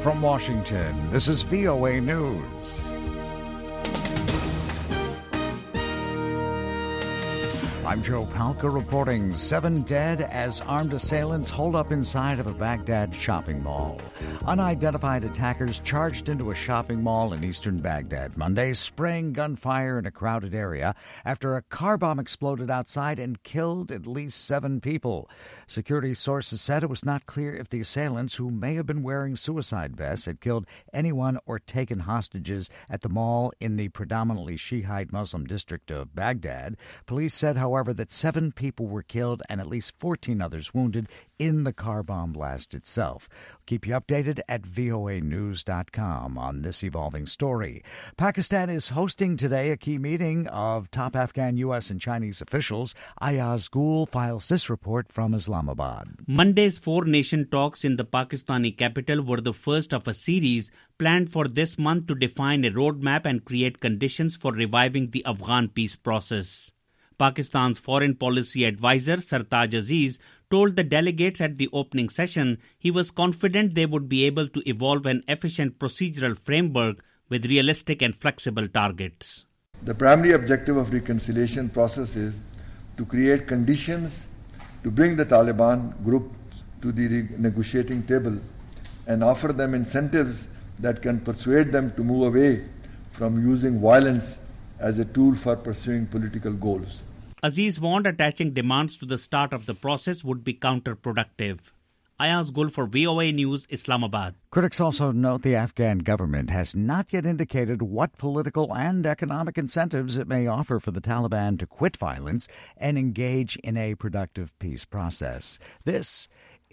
From Washington, this is VOA News. I'm Joe Palca reporting 7 dead as armed assailants hold up inside of a Baghdad shopping mall. Unidentified attackers charged into a shopping mall in eastern Baghdad Monday, spraying gunfire in a crowded area after a car bomb exploded outside and killed at least 7 people. Security sources said it was not clear if the assailants, who may have been wearing suicide vests, had killed anyone or taken hostages at the mall in the predominantly Shiite Muslim district of Baghdad. Police said, however, that 7 people were killed and at least 14 others wounded in the car bomb blast itself. Keep you updated at voanews.com on this evolving story. Pakistan is hosting today a key meeting of top Afghan, U.S. and Chinese officials. Ayaz Gul files this report from Islamabad. Monday's 4-nation talks in the Pakistani capital were the first of a series planned for this month to define a roadmap and create conditions for reviving the Afghan peace process. Pakistan's foreign policy advisor Sartaj Aziz told the delegates at the opening session he was confident they would be able to evolve an efficient procedural framework with realistic and flexible targets. The primary objective of reconciliation process is to create conditions to bring the Taliban group to the negotiating table and offer them incentives that can persuade them to move away from using violence as a tool for pursuing political goals. Aziz warned attaching demands to the start of the process would be counterproductive. Ayaz Gul for VOA News, Islamabad. Critics also note the Afghan government has not yet indicated what political and economic incentives it may offer for the Taliban to quit violence and engage in a productive peace process. This